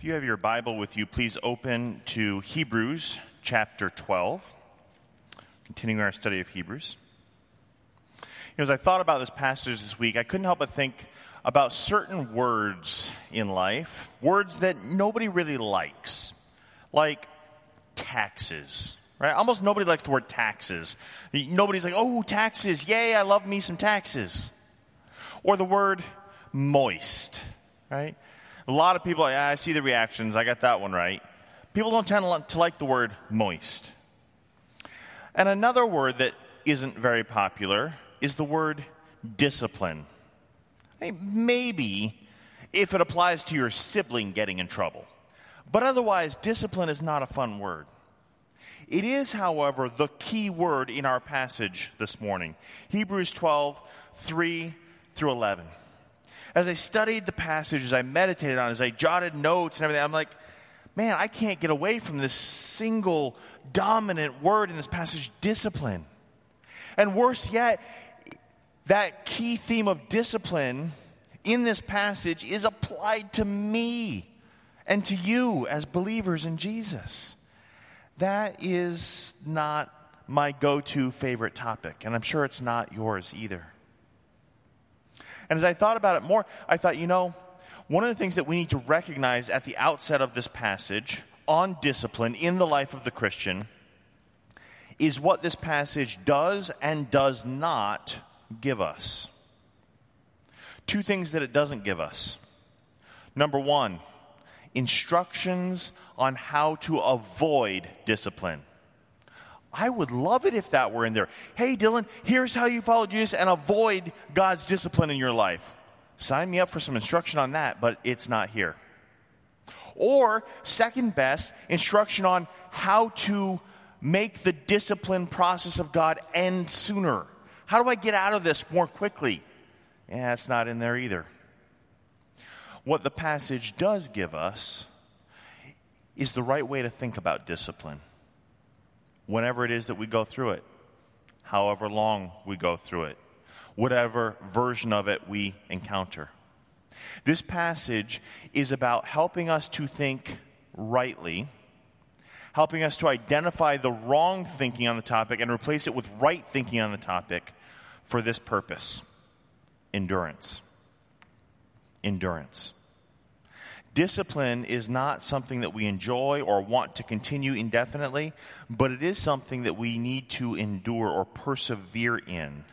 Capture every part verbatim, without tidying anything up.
If you have your Bible with you, please open to Hebrews chapter twelve, continuing our study of Hebrews. You know, as I thought about this passage this week, I couldn't help but think about certain words in life, words that nobody really likes, like taxes, right? Almost nobody likes the word taxes. Nobody's like, oh, taxes, yay, I love me some taxes. Or the word moist, right? A lot of people, yeah, I see the reactions. I got that one right. People don't tend to like the word moist. And another word that isn't very popular is the word discipline. Hey, maybe if it applies to your sibling getting in trouble. But otherwise, discipline is not a fun word. It is, however, the key word in our passage this morning. Hebrews twelve, three through eleven. As I studied the passage, as I meditated on it, as I jotted notes and everything, I'm like, man, I can't get away from this single dominant word in this passage, discipline. And worse yet, that key theme of discipline in this passage is applied to me and to you as believers in Jesus. That is not my go-to favorite topic, and I'm sure it's not yours either. And as I thought about it more, I thought, you know, one of the things that we need to recognize at the outset of this passage on discipline in the life of the Christian is what this passage does and does not give us. Two things that it doesn't give us. Number one, instructions on how to avoid discipline. I would love it if that were in there. Hey, Dylan, here's how you follow Jesus and avoid God's discipline in your life. Sign me up for some instruction on that, but it's not here. Or, second best, instruction on how to make the discipline process of God end sooner. How do I get out of this more quickly? Yeah, it's not in there either. What the passage does give us is the right way to think about discipline. Whenever it is that we go through it, however long we go through it, whatever version of it we encounter. This passage is about helping us to think rightly, helping us to identify the wrong thinking on the topic and replace it with right thinking on the topic for this purpose: endurance. Endurance. Discipline is not something that we enjoy or want to continue indefinitely, but it is something that we need to endure or persevere in.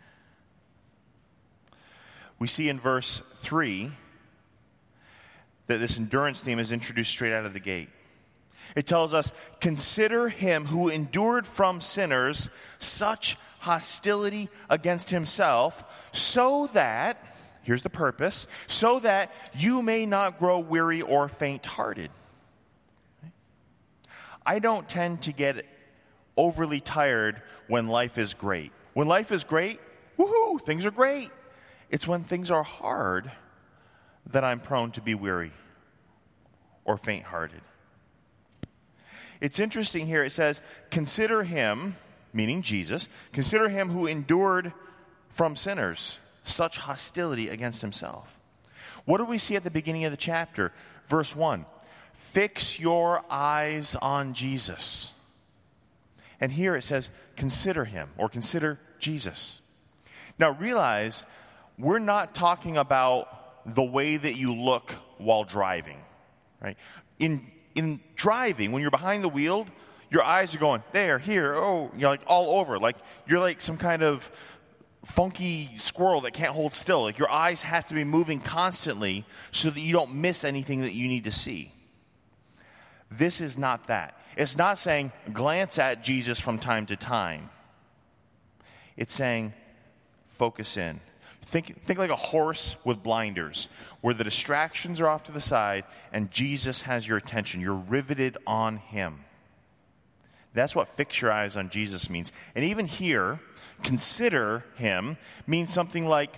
We see in verse three that this endurance theme is introduced straight out of the gate. It tells us, consider him who endured from sinners such hostility against himself, so that, here's the purpose, so that you may not grow weary or faint-hearted. I don't tend to get overly tired when life is great. When life is great, woohoo, things are great. It's when things are hard that I'm prone to be weary or faint-hearted. It's interesting here, it says, consider him, meaning Jesus, consider him who endured from sinners such hostility against himself. What do we see at the beginning of the chapter? Verse one, fix your eyes on Jesus. And here it says, consider him, or consider Jesus. Now realize, we're not talking about the way that you look while driving, right? In in driving, when you're behind the wheel, your eyes are going there, here, oh, you're like all over. Like you're like some kind of funky squirrel that can't hold still. Like your eyes have to be moving constantly so that you don't miss anything that you need to see. This is not that. It's not saying glance at Jesus from time to time. It's saying focus in. Think, think like a horse with blinders, where the distractions are off to the side and Jesus has your attention. You're riveted on him. That's what fix your eyes on Jesus means. And even here, consider him means something like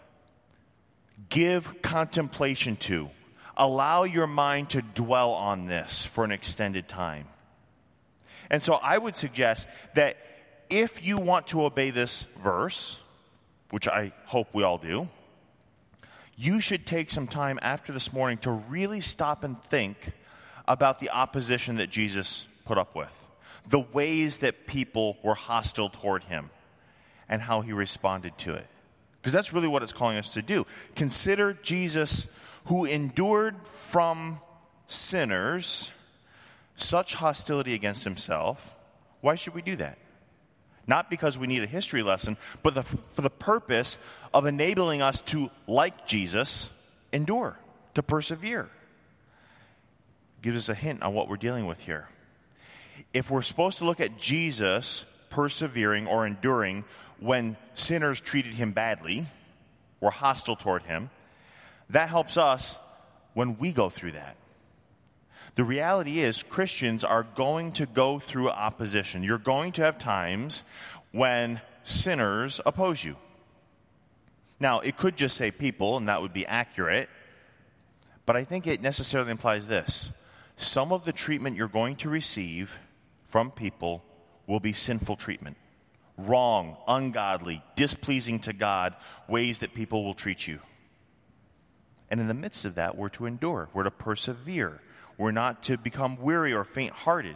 give contemplation to. Allow your mind to dwell on this for an extended time. And so I would suggest that if you want to obey this verse, which I hope we all do, you should take some time after this morning to really stop and think about the opposition that Jesus put up with, the ways that people were hostile toward him, and how he responded to it. Because that's really what it's calling us to do. Consider Jesus, who endured from sinners such hostility against himself. Why should we do that? Not because we need a history lesson, but the, for the purpose of enabling us to, like Jesus, endure, to persevere. Gives us a hint on what we're dealing with here. If we're supposed to look at Jesus persevering or enduring when sinners treated him badly, were hostile toward him, that helps us when we go through that. The reality is Christians are going to go through opposition. You're going to have times when sinners oppose you. Now, it could just say people, and that would be accurate, but I think it necessarily implies this. Some of the treatment you're going to receive from people will be sinful treatment. Wrong, ungodly, displeasing to God, ways that people will treat you. And in the midst of that, we're to endure. We're to persevere. We're not to become weary or faint-hearted.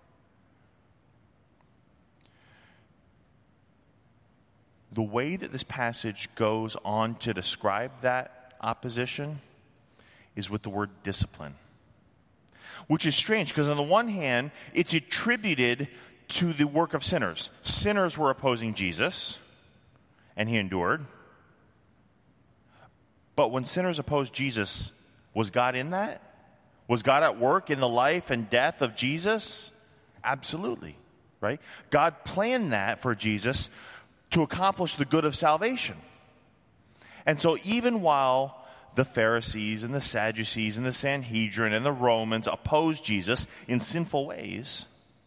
The way that this passage goes on to describe that opposition is with the word discipline. Which is strange, because on the one hand, it's attributed to the work of sinners. Sinners were opposing Jesus, and he endured. But when sinners opposed Jesus, was God in that? Was God at work in the life and death of Jesus? Absolutely, right? God planned that for Jesus to accomplish the good of salvation. And so even while the Pharisees and the Sadducees and the Sanhedrin and the Romans opposed Jesus in sinful ways,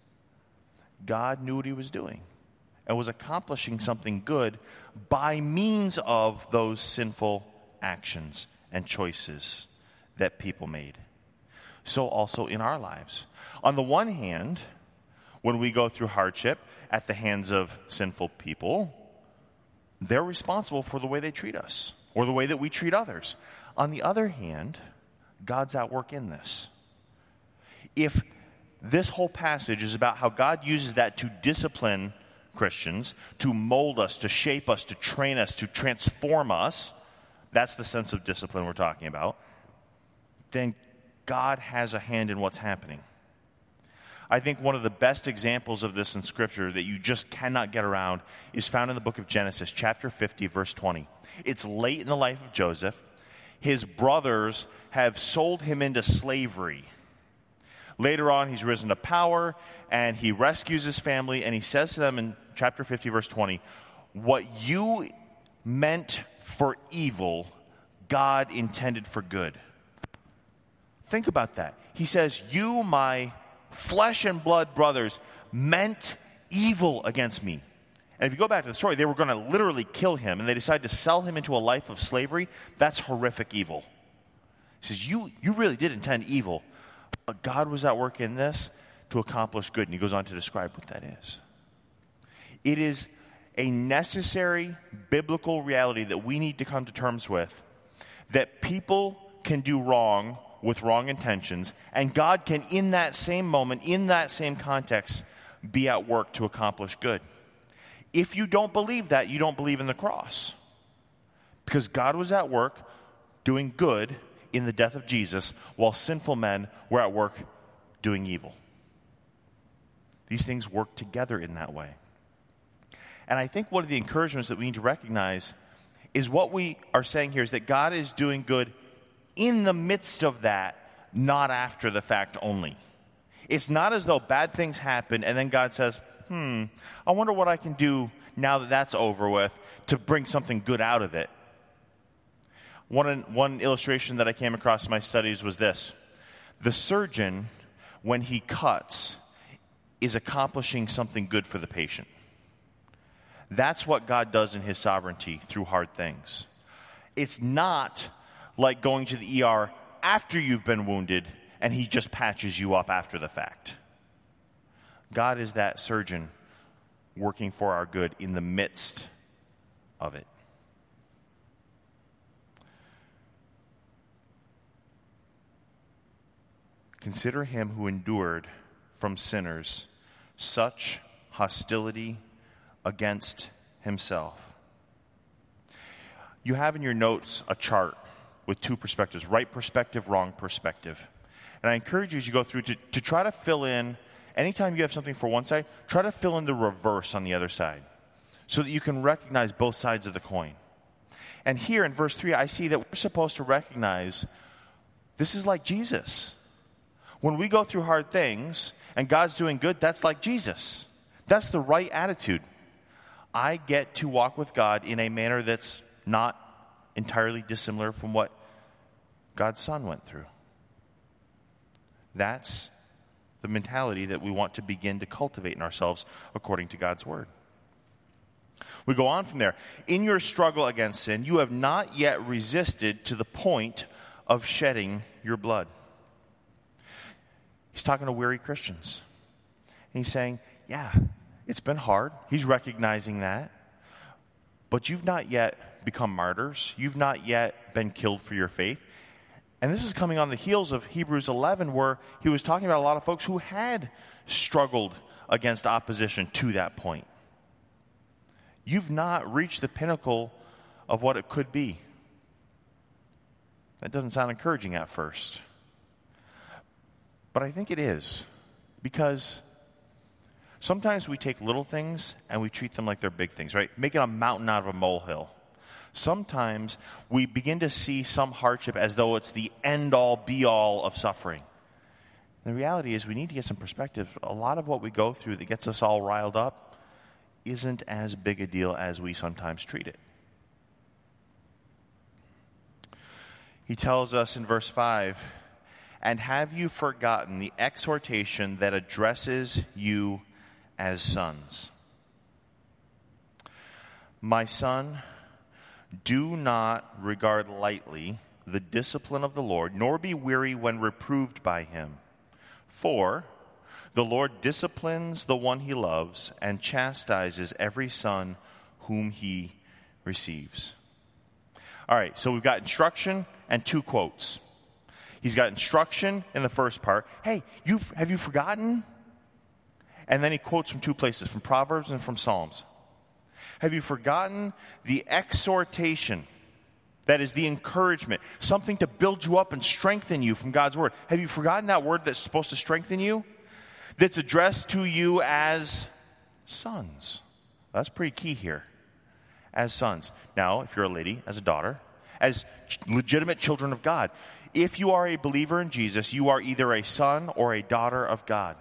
God knew what he was doing and was accomplishing something good by means of those sinful actions and choices that people made. So also in our lives. On the one hand, when we go through hardship at the hands of sinful people, they're responsible for the way they treat us or the way that we treat others. On the other hand, God's at work in this. If this whole passage is about how God uses that to discipline Christians, to mold us, to shape us, to train us, to transform us, that's the sense of discipline we're talking about, then God has a hand in what's happening. I think one of the best examples of this in Scripture that you just cannot get around is found in the book of Genesis, chapter fifty, verse twenty. It's late in the life of Joseph. His brothers have sold him into slavery. Later on, he's risen to power, and he rescues his family, and he says to them in chapter fifty, verse twenty, "What you meant for evil, God intended for good." Think about that. He says, "You, my flesh and blood brothers, meant evil against me." And if you go back to the story, they were going to literally kill him, and they decided to sell him into a life of slavery. That's horrific evil. He says, you, you really did intend evil, but God was at work in this to accomplish good. And he goes on to describe what that is. It is a necessary biblical reality that we need to come to terms with, that people can do wrong with wrong intentions, and God can, in that same moment, in that same context, be at work to accomplish good. If you don't believe that, you don't believe in the cross. Because God was at work doing good in the death of Jesus, while sinful men were at work doing evil. These things work together in that way. And I think one of the encouragements that we need to recognize is what we are saying here is that God is doing good in the midst of that, not after the fact only. It's not as though bad things happen and then God says, hmm, I wonder what I can do now that that's over with to bring something good out of it. One, one illustration that I came across in my studies was this. The surgeon, when he cuts, is accomplishing something good for the patient. That's what God does in his sovereignty through hard things. It's not like going to the E R after you've been wounded and he just patches you up after the fact. God is that surgeon working for our good in the midst of it. Consider him who endured from sinners such hostility against himself. You have in your notes a chart with two perspectives, right perspective, wrong perspective. And I encourage you as you go through to, to try to fill in, anytime you have something for one side, try to fill in the reverse on the other side so that you can recognize both sides of the coin. And here in verse three, I see that we're supposed to recognize this is like Jesus. When we go through hard things and God's doing good, that's like Jesus. That's the right attitude. I get to walk with God in a manner that's not entirely dissimilar from what God's Son went through. That's the mentality that we want to begin to cultivate in ourselves according to God's Word. We go on from there. In your struggle against sin, you have not yet resisted to the point of shedding your blood. He's talking to weary Christians. And he's saying, yeah, it's been hard. He's recognizing that. But you've not yet become martyrs. You've not yet been killed for your faith. And this is coming on the heels of Hebrews eleven, where he was talking about a lot of folks who had struggled against opposition to that point. You've not reached the pinnacle of what it could be. That doesn't sound encouraging at first. But I think it is. Because sometimes we take little things and we treat them like they're big things, right? Making a mountain out of a molehill. Sometimes we begin to see some hardship as though it's the end-all, be-all of suffering. The reality is we need to get some perspective. A lot of what we go through that gets us all riled up isn't as big a deal as we sometimes treat it. He tells us in verse five, and have you forgotten the exhortation that addresses you as sons? My son, do not regard lightly the discipline of the Lord, nor be weary when reproved by him. For the Lord disciplines the one he loves and chastises every son whom he receives. All right, so we've got instruction and two quotes. He's got instruction in the first part. Hey, you have you forgotten? And then he quotes from two places, from Proverbs and from Psalms. Have you forgotten the exhortation? That is the encouragement, something to build you up and strengthen you from God's word. Have you forgotten that word that's supposed to strengthen you? That's addressed to you as sons. That's pretty key here. As sons. Now, if you're a lady, as a daughter, as legitimate children of God. If you are a believer in Jesus, you are either a son or a daughter of God.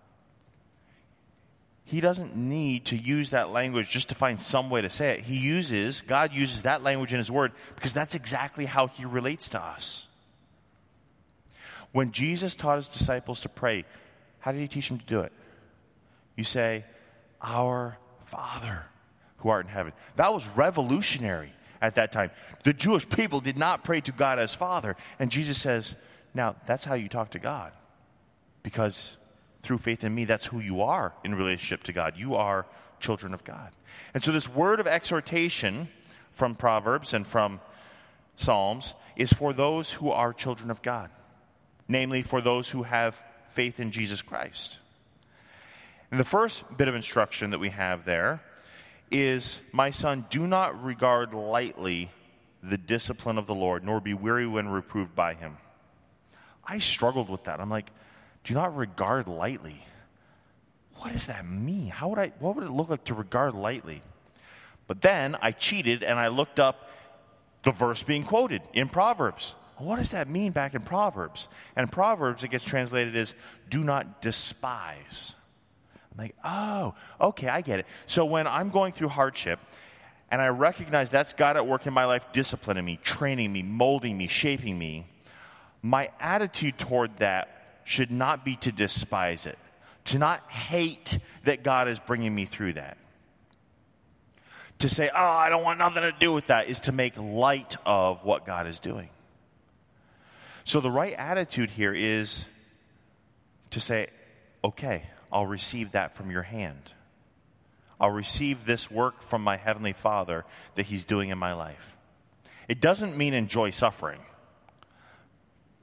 He doesn't need to use that language just to find some way to say it. He uses, God uses that language in his word because that's exactly how he relates to us. When Jesus taught his disciples to pray, how did he teach them to do it? You say, Our Father who art in heaven. That was revolutionary at that time. The Jewish people did not pray to God as Father. And Jesus says, now that's how you talk to God. Because through faith in me, that's who you are in relationship to God. You are children of God. And so this word of exhortation from Proverbs and from Psalms is for those who are children of God. Namely, for those who have faith in Jesus Christ. And the first bit of instruction that we have there is, my son, do not regard lightly the discipline of the Lord, nor be weary when reproved by him. I struggled with that. I'm like, do not regard lightly. What does that mean? How would I, what would it look like to regard lightly? But then I cheated and I looked up the verse being quoted in Proverbs. What does that mean back in Proverbs? And in Proverbs, it gets translated as, do not despise. I'm like, oh, okay, I get it. So when I'm going through hardship, and I recognize that's God at work in my life, disciplining me, training me, molding me, shaping me, my attitude toward that should not be to despise it, to not hate that God is bringing me through that. To say, oh, I don't want nothing to do with that, is to make light of what God is doing. So the right attitude here is to say, okay, I'll receive that from your hand. I'll receive this work from my Heavenly Father that he's doing in my life. It doesn't mean enjoy suffering.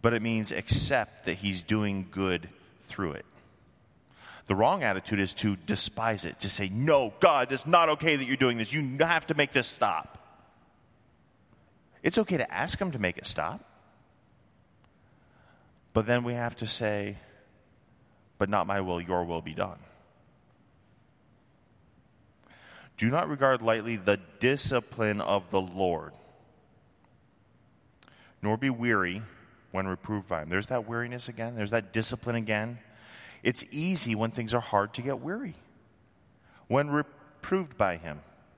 but it means accept that he's doing good through it. The wrong attitude is to despise it, to say, no, God, it's not okay that you're doing this. You have to make this stop. It's okay to ask him to make it stop. But then we have to say, but not my will, your will be done. Do not regard lightly the discipline of the Lord, nor be weary when reproved by him. There's that weariness again. There's that discipline again. It's easy when things are hard to get weary, when reproved by him.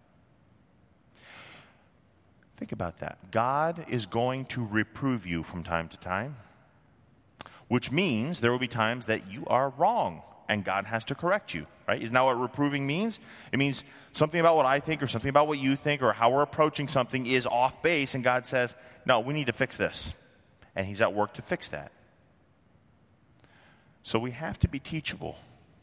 Think about that. God is going to reprove you from time to time, which means there will be times that you are wrong and God has to correct you, right? Isn't that what reproving means? It means something about what I think or something about what you think or how we're approaching something is off base, and God says, no, we need to fix this. And he's at work to fix that. So we have to be teachable.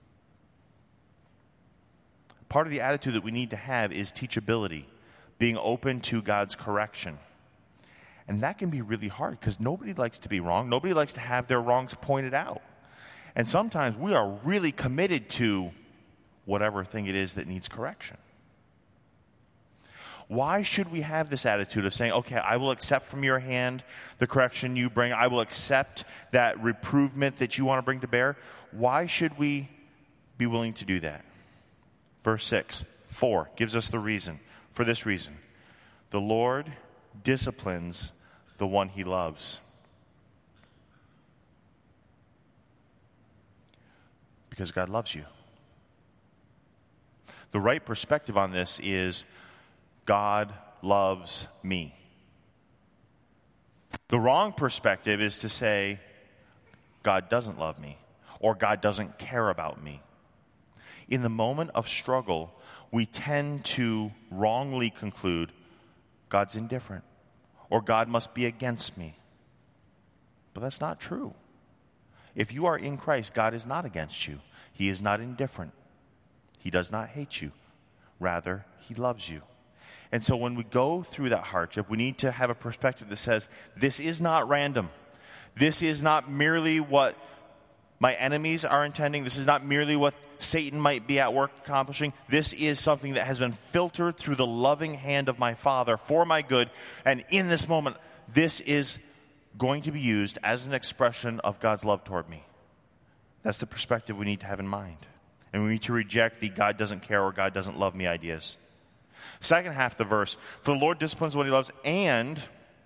Part of the attitude that we need to have is teachability, being open to God's correction. And that can be really hard because nobody likes to be wrong. Nobody likes to have their wrongs pointed out. And sometimes we are really committed to whatever thing it is that needs correction. Why should we have this attitude of saying, okay, I will accept from your hand the correction you bring. I will accept that reprovement that you want to bring to bear. Why should we be willing to do that? Verse six, four gives us the reason. For this reason, the Lord disciplines the one he loves. Because God loves you. The right perspective on this is God loves me. The wrong perspective is to say, God doesn't love me, or God doesn't care about me. In the moment of struggle, we tend to wrongly conclude, God's indifferent, or God must be against me. But that's not true. If you are in Christ, God is not against you. He is not indifferent. He does not hate you. Rather, he loves you. And so when we go through that hardship, we need to have a perspective that says, this is not random. This is not merely what my enemies are intending. This is not merely what Satan might be at work accomplishing. This is something that has been filtered through the loving hand of my Father for my good. And in this moment, this is going to be used as an expression of God's love toward me. That's the perspective we need to have in mind. And we need to reject the God doesn't care or God doesn't love me ideas. Second half of the verse, for the Lord disciplines what he loves and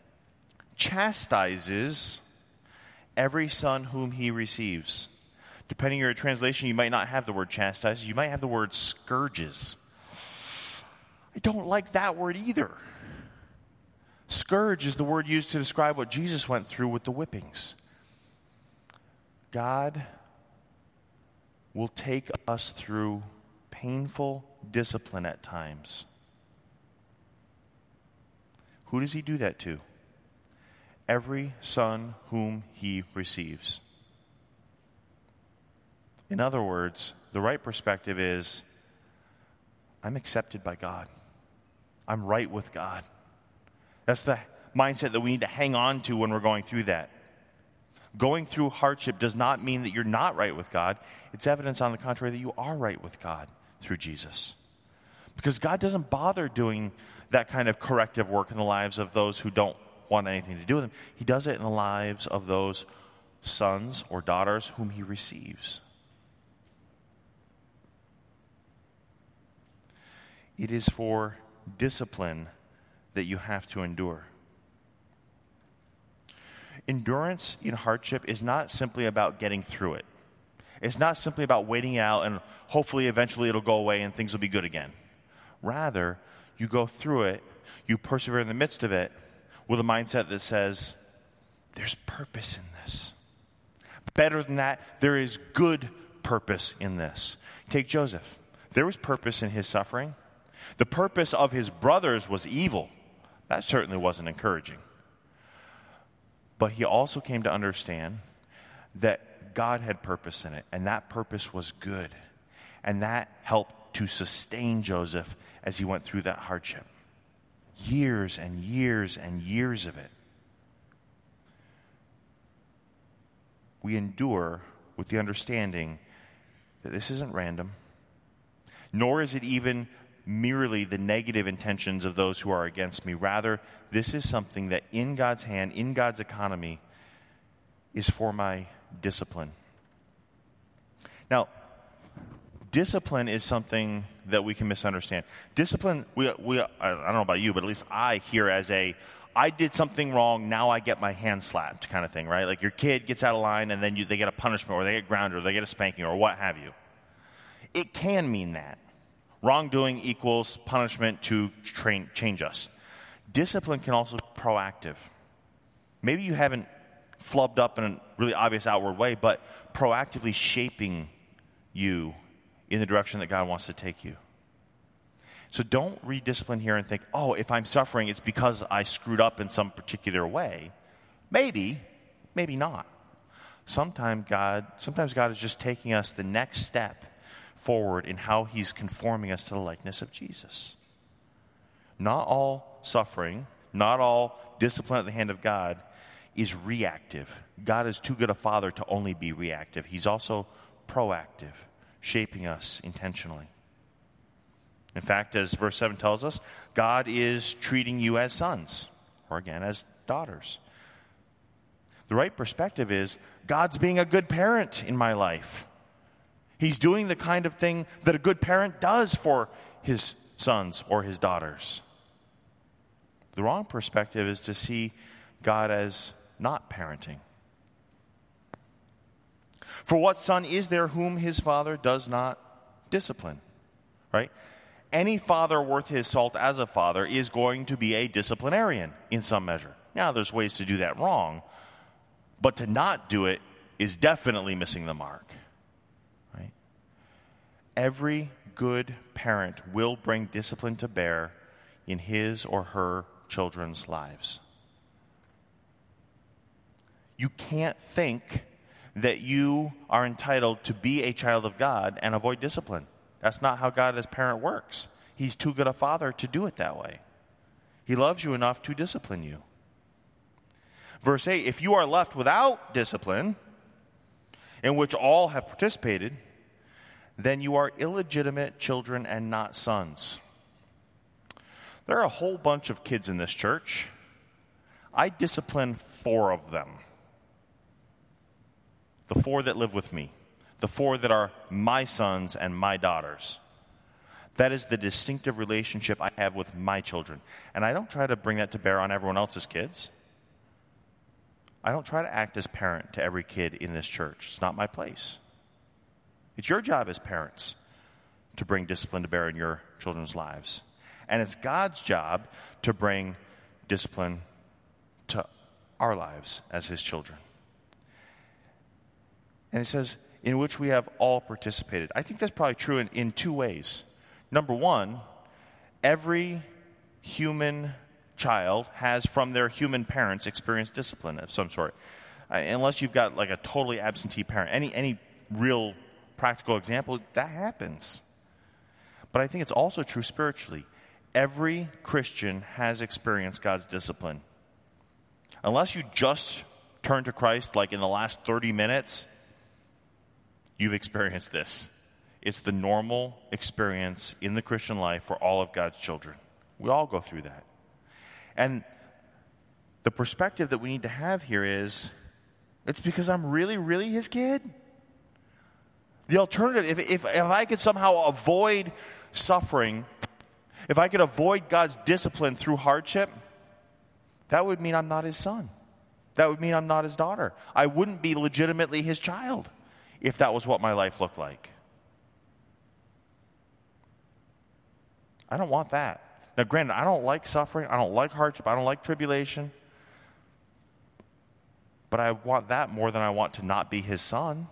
chastises every son whom he receives. Depending on your translation, you might not have the word chastises. You might have the word scourges. I don't like that word either. Scourge is the word used to describe what Jesus went through with the whippings. God will take us through painful discipline at times. Who does he do that to? Every son whom he receives. In other words, the right perspective is, I'm accepted by God. I'm right with God. That's the mindset that we need to hang on to when we're going through that. Going through hardship does not mean that you're not right with God. It's evidence, on the contrary, that you are right with God through Jesus. Because God doesn't bother doing that kind of corrective work in the lives of those who don't want anything to do with him. He does it in the lives of those sons or daughters whom he receives. It is for discipline that you have to endure. Endurance in hardship is not simply about getting through it. It's not simply about waiting out and hopefully eventually it'll go away and things will be good again. Rather, you go through it, you persevere in the midst of it with a mindset that says, there's purpose in this. Better than that, there is good purpose in this. Take Joseph. There was purpose in his suffering. The purpose of his brothers was evil. That certainly wasn't encouraging. But he also came to understand that God had purpose in it, and that purpose was good. And that helped to sustain Joseph as he went through that hardship. Years and years and years of it. we endure with the understanding that this isn't random, nor is it even merely the negative intentions of those who are against me. Rather, this is something that in God's hand, in God's economy, is for my discipline. Now, discipline is something that we can misunderstand. Discipline, we, we, I don't know about you, but at least I hear as a, I did something wrong, now I get my hand slapped kind of thing, right? Like your kid gets out of line and then you, they get a punishment or they get grounded or they get a spanking or what have you. It can mean that. Wrongdoing equals punishment to train, change us. Discipline can also be proactive. Maybe you haven't flubbed up in a really obvious outward way, but proactively shaping you in the direction that God wants to take you. So don't read discipline here and think, oh, if I'm suffering, it's because I screwed up in some particular way. Maybe, maybe not. Sometimes God, sometimes God is just taking us the next step forward in how he's conforming us to the likeness of Jesus. Not all suffering, not all discipline at the hand of God is reactive. God is too good a father to only be reactive. He's also proactive, shaping us intentionally. In fact, as verse seven tells us, God is treating you as sons, or again, as daughters. The right perspective is, God's being a good parent in my life. He's doing the kind of thing that a good parent does for his sons or his daughters. The wrong perspective is to see God as not parenting. For what son is there whom his father does not discipline? Right? Any father worth his salt as a father is going to be a disciplinarian in some measure. Now, there's ways to do that wrong, but to not do it is definitely missing the mark. Right? Every good parent will bring discipline to bear in his or her children's lives. You can't think that you are entitled to be a child of God and avoid discipline. That's not how God as parent works. He's too good a father to do it that way. He loves you enough to discipline you. Verse eight, if you are left without discipline, in which all have participated, then you are illegitimate children and not sons. There are a whole bunch of kids in this church. I discipline four of them. The four that live with me. The four that are my sons and my daughters. That is the distinctive relationship I have with my children. And I don't try to bring that to bear on everyone else's kids. I don't try to act as parent to every kid in this church. It's not my place. It's your job as parents to bring discipline to bear in your children's lives. And it's God's job to bring discipline to our lives as his children. And it says, in which we have all participated. I think that's probably true in, in two ways. Number one, every human child has from their human parents experienced discipline of some sort. Uh, unless you've got like a totally absentee parent. Any, any real practical example, that happens. But I think it's also true spiritually. Every Christian has experienced God's discipline. Unless you just turned to Christ like in the last thirty minutes, you've experienced this. It's the normal experience in the Christian life for all of God's children. We all go through that. And the perspective that we need to have here is, it's because I'm really, really his kid. The alternative, if, if, if I could somehow avoid suffering, if I could avoid God's discipline through hardship, that would mean I'm not his son. That would mean I'm not his daughter. I wouldn't be legitimately his child if that was what my life looked like. I don't want that. Now, granted, I don't like suffering. I don't like hardship. I don't like tribulation. But I want that more than I want to not be his son.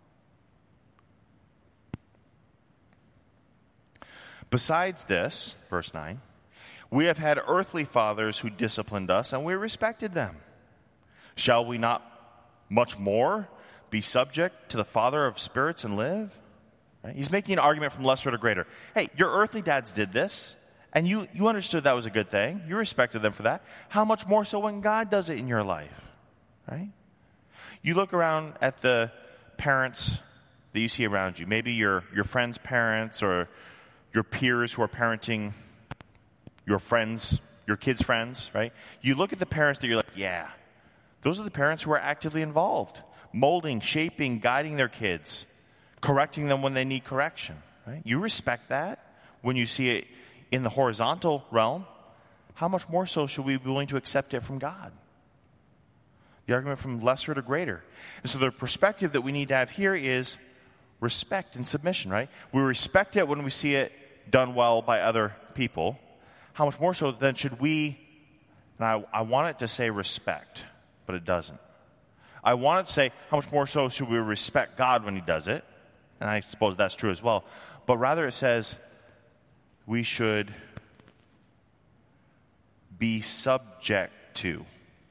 Besides this, verse nine, we have had earthly fathers who disciplined us, and we respected them. Shall we not much more be subject to the Father of spirits and live? Right? He's making an argument from lesser to greater. Hey, your earthly dads did this, and you, you understood that was a good thing. You respected them for that. How much more so when God does it in your life? Right? You look around at the parents that you see around you, maybe your, your friends' parents or your peers who are parenting your friends, your kids' friends, right? You look at the parents that you're like, yeah, those are the parents who are actively involved, molding, shaping, guiding their kids, correcting them when they need correction, right? You respect that when you see it in the horizontal realm. How much more so should we be willing to accept it from God? The argument from lesser to greater. And so the perspective that we need to have here is respect and submission, right? We respect it when we see it done well by other people. How much more so then should we, and I, I want it to say respect, but it doesn't. I want it to say how much more so should we respect God when he does it, and I suppose that's true as well. But rather it says we should be subject to.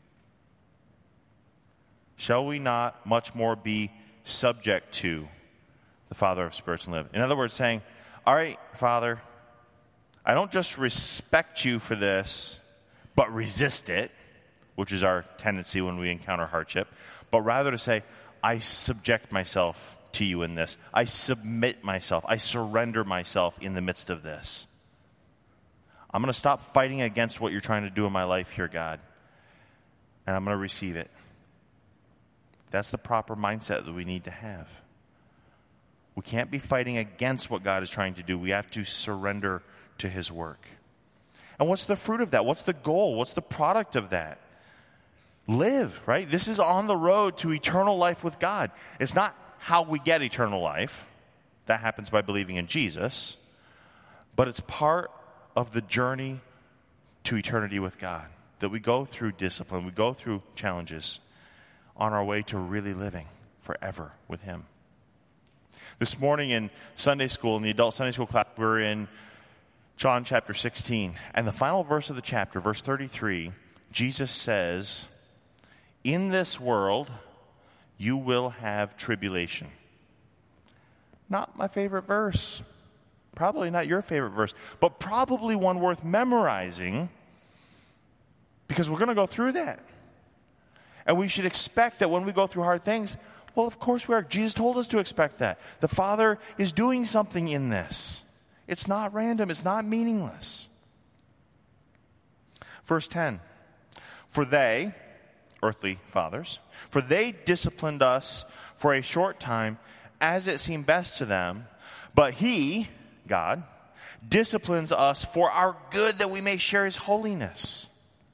Shall we not much more be subject to the Father of spirits and live? In other words, saying, all right, Father, I don't just respect you for this, but resist it, which is our tendency when we encounter hardship, but rather to say, I subject myself to you in this. I submit myself. I surrender myself in the midst of this. I'm going to stop fighting against what you're trying to do in my life here, God, and I'm going to receive it. That's the proper mindset that we need to have. We can't be fighting against what God is trying to do. We have to surrender to his work. And what's the fruit of that? What's the goal? What's the product of that? Live, right? This is on the road to eternal life with God. It's not how we get eternal life. That happens by believing in Jesus. But it's part of the journey to eternity with God. That we go through discipline, we go through challenges on our way to really living forever with him. This morning in Sunday school, in the adult Sunday school class, we're in John chapter sixteen. And the final verse of the chapter, verse thirty-three, Jesus says, in this world, you will have tribulation. Not my favorite verse. Probably not your favorite verse. But probably one worth memorizing because we're going to go through that. And we should expect that when we go through hard things, well, of course we are. Jesus told us to expect that. The Father is doing something in this. It's not random. It's not meaningless. Verse ten. For they, earthly fathers, for they disciplined us for a short time as it seemed best to them, but he, God, disciplines us for our good that we may share his holiness.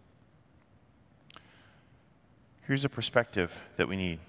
Here's a perspective that we need.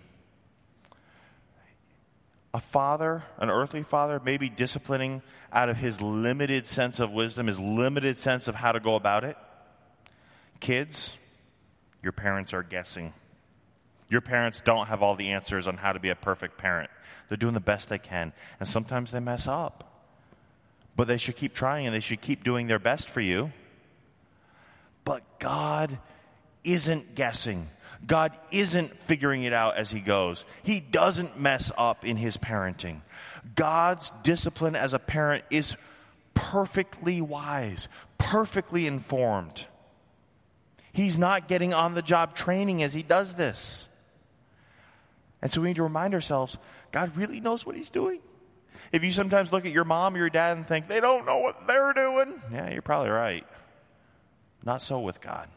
A father, an earthly father, may be disciplining out of his limited sense of wisdom, his limited sense of how to go about it. Kids, your parents are guessing. Your parents don't have all the answers on how to be a perfect parent. They're doing the best they can, and sometimes they mess up. But they should keep trying, and they should keep doing their best for you. But God isn't guessing. God isn't figuring it out as he goes. He doesn't mess up in his parenting. God's discipline as a parent is perfectly wise, perfectly informed. He's not getting on-the-job training as he does this. And so we need to remind ourselves, God really knows what he's doing. If you sometimes look at your mom or your dad and think, they don't know what they're doing, yeah, you're probably right. Not so with God.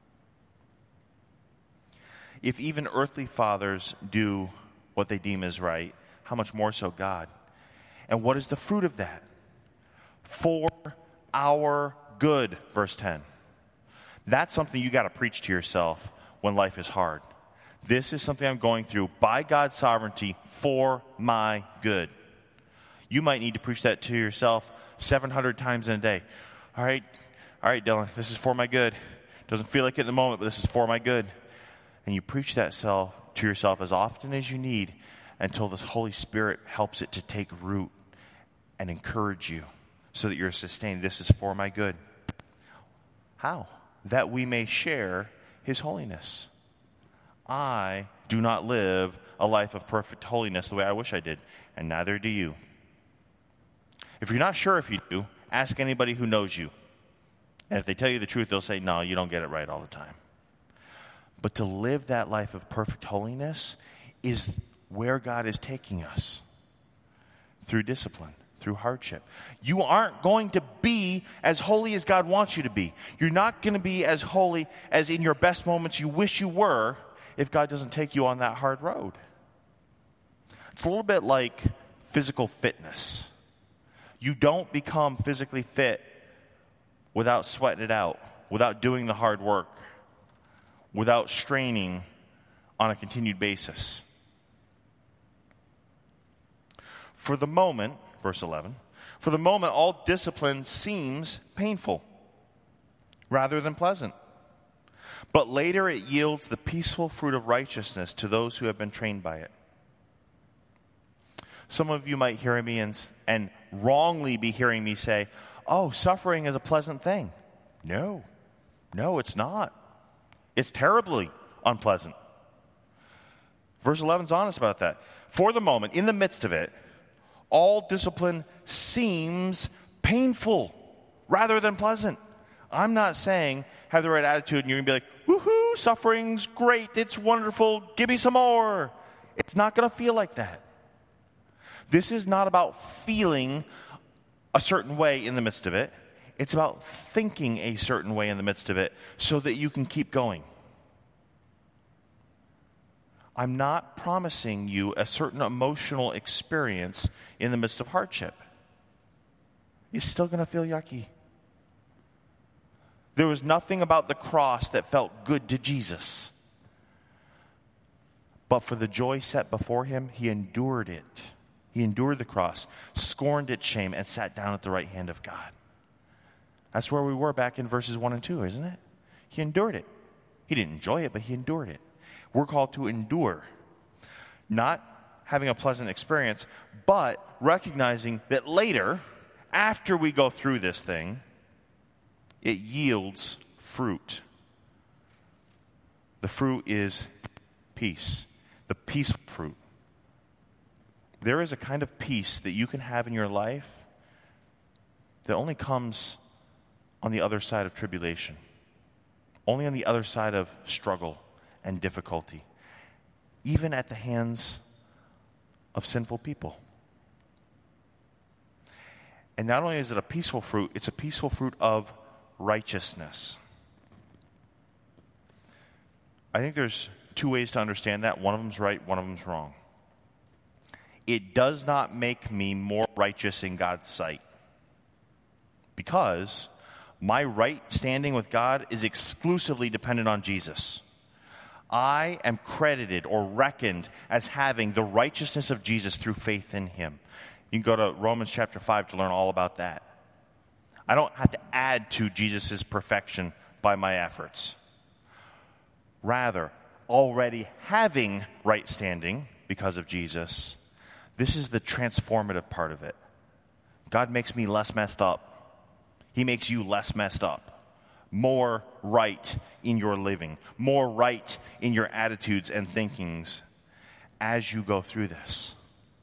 If even earthly fathers do what they deem is right, how much more so God? And what is the fruit of that? For our good, verse ten. That's something you got to preach to yourself when life is hard. This is something I'm going through by God's sovereignty for my good. You might need to preach that to yourself seven hundred times in a day. All right, all right, Dylan, this is for my good. Doesn't feel like it in the moment, but this is for my good. And you preach that self to yourself as often as you need until the Holy Spirit helps it to take root and encourage you so that you're sustained. This is for my good. How? That we may share his holiness. I do not live a life of perfect holiness the way I wish I did, and neither do you. If you're not sure if you do, ask anybody who knows you. And if they tell you the truth, they'll say, no, you don't get it right all the time. But to live that life of perfect holiness is where God is taking us through discipline, through hardship. You aren't going to be as holy as God wants you to be. You're not going to be as holy as in your best moments you wish you were if God doesn't take you on that hard road. It's a little bit like physical fitness. You don't become physically fit without sweating it out, without doing the hard work, without straining on a continued basis. For the moment, verse eleven, for the moment all discipline seems painful rather than pleasant. But later it yields the peaceful fruit of righteousness to those who have been trained by it. Some of you might hear me and, and wrongly be hearing me say, oh, suffering is a pleasant thing. No, no, it's not. It's terribly unpleasant. Verse eleven is honest about that. For the moment, in the midst of it, all discipline seems painful rather than pleasant. I'm not saying have the right attitude and you're going to be like, woohoo, suffering's great, it's wonderful, give me some more. It's not going to feel like that. This is not about feeling a certain way in the midst of it. It's about thinking a certain way in the midst of it so that you can keep going. I'm not promising you a certain emotional experience in the midst of hardship. It's still going to feel yucky. There was nothing about the cross that felt good to Jesus. But for the joy set before him, he endured it. He endured the cross, scorned its shame, and sat down at the right hand of God. That's where we were back in verses one and two, isn't it? He endured it. He didn't enjoy it, but he endured it. We're called to endure. Not having a pleasant experience, but recognizing that later, after we go through this thing, it yields fruit. The fruit is peace. The peaceful fruit. There is a kind of peace that you can have in your life that only comes on the other side of tribulation. Only on the other side of struggle and difficulty. Even at the hands of sinful people. And not only is it a peaceful fruit, it's a peaceful fruit of righteousness. I think there's two ways to understand that. One of them's right, one of them's wrong. It does not make me more righteous in God's sight. Because my right standing with God is exclusively dependent on Jesus. I am credited or reckoned as having the righteousness of Jesus through faith in him. You can go to Romans chapter five to learn all about that. I don't have to add to Jesus' perfection by my efforts. Rather, already having right standing because of Jesus, this is the transformative part of it. God makes me less messed up. He makes you less messed up. More right in your living. More right in your attitudes and thinkings as you go through this.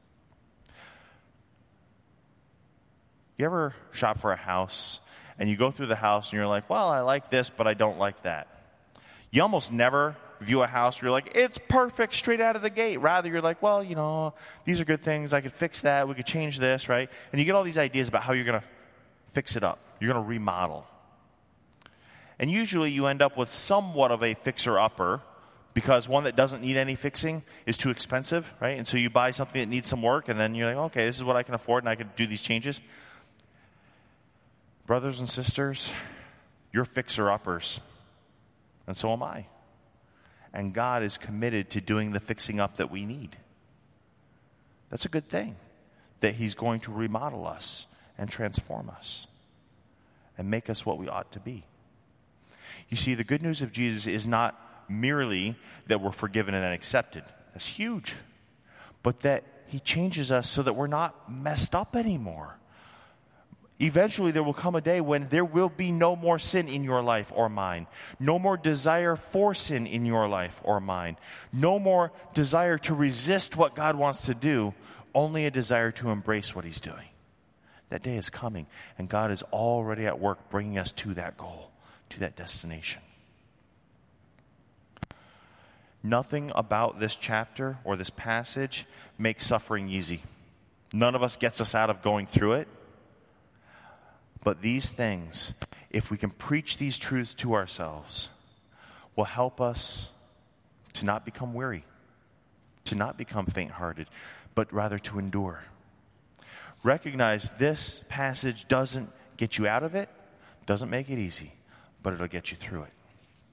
You ever shop for a house and you go through the house and you're like, well, I like this, but I don't like that. You almost never view a house where you're like, it's perfect straight out of the gate. Rather, you're like, well, you know, these are good things. I could fix that. We could change this, right? And you get all these ideas about how you're going to fix it up. You're going to remodel. And usually you end up with somewhat of a fixer-upper because one that doesn't need any fixing is too expensive, right? And so you buy something that needs some work and then you're like, okay, this is what I can afford and I can do these changes. Brothers and sisters, you're fixer-uppers. And so am I. And God is committed to doing the fixing up that we need. That's a good thing, that he's going to remodel us and transform us and make us what we ought to be. You see, the good news of Jesus is not merely that we're forgiven and accepted. That's huge. But that he changes us so that we're not messed up anymore. Eventually, there will come a day when there will be no more sin in your life or mine. No more desire for sin in your life or mine. No more desire to resist what God wants to do. Only a desire to embrace what he's doing. That day is coming, and God is already at work bringing us to that goal, to that destination. Nothing about this chapter or this passage makes suffering easy. None of us gets us out of going through it. But these things, if we can preach these truths to ourselves, will help us to not become weary, to not become faint-hearted, but rather to endure. Recognize this passage doesn't get you out of it, doesn't make it easy, but it'll get you through it.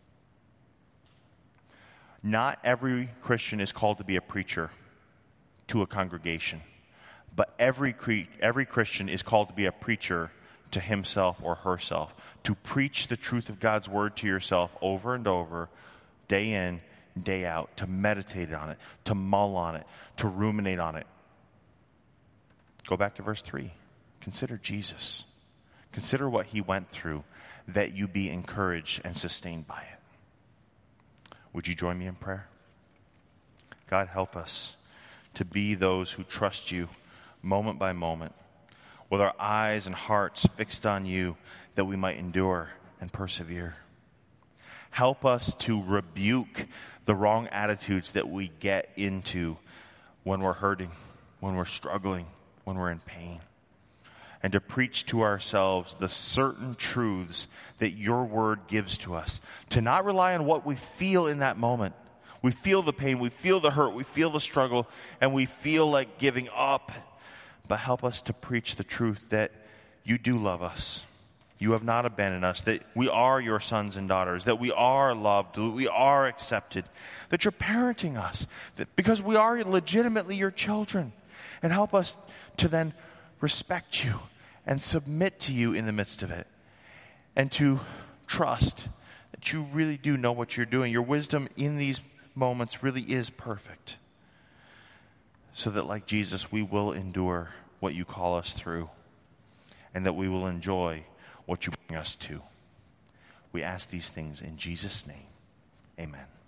Not every Christian is called to be a preacher to a congregation, but every cre- every Christian is called to be a preacher to himself or herself, to preach the truth of God's word to yourself over and over, day in, day out, to meditate on it, to mull on it, to ruminate on it. Go back to verse three. Consider Jesus. Consider what he went through, that you be encouraged and sustained by it. Would you join me in prayer? God, help us to be those who trust you moment by moment, with our eyes and hearts fixed on you, that we might endure and persevere. Help us to rebuke the wrong attitudes that we get into when we're hurting, when we're struggling, when we're in pain, and to preach to ourselves the certain truths that your word gives to us, to not rely on what we feel in that moment. We feel the pain, we feel the hurt, we feel the struggle, and we feel like giving up. But help us to preach the truth that you do love us. You have not abandoned us, that we are your sons and daughters, that we are loved, that we are accepted, that you're parenting us, that because we are legitimately your children. And help us to then respect you and submit to you in the midst of it, and to trust that you really do know what you're doing. Your wisdom in these moments really is perfect, so that like Jesus, we will endure what you call us through, and that we will enjoy what you bring us to. We ask these things in Jesus' name. Amen.